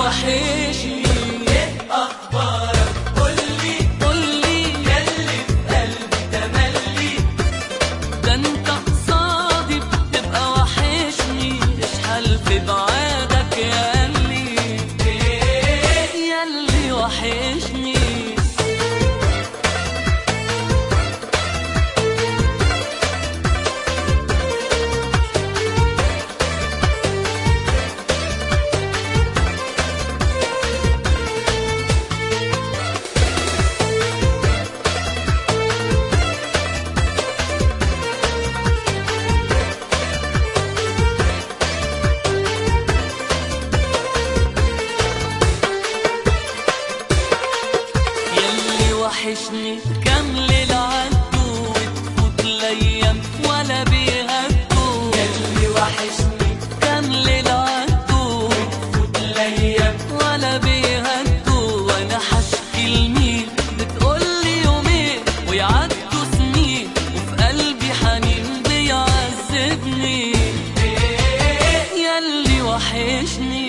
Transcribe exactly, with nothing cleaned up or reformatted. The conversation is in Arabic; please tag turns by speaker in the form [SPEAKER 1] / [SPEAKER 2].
[SPEAKER 1] وحشني.
[SPEAKER 2] ايه اخبارك قولي
[SPEAKER 1] قولي
[SPEAKER 2] ياللي في قلبي تملي.
[SPEAKER 1] ده انت قصادي بتبقى وحشني، اشحال في بعادك ياللي ياللي وحشني. وحشني كام ليلة عدوا وتفوت الأيام ولا بيهدوا.
[SPEAKER 2] ياللي وحشني
[SPEAKER 1] كام ليلة عدوا
[SPEAKER 2] وتفوت الأيام
[SPEAKER 1] ولا بيهدوا. وأنا حشكي لمين بتقولي يومين ويعدوا سنين، وفي قلبي حنين بيعذبني. ياللي وحشني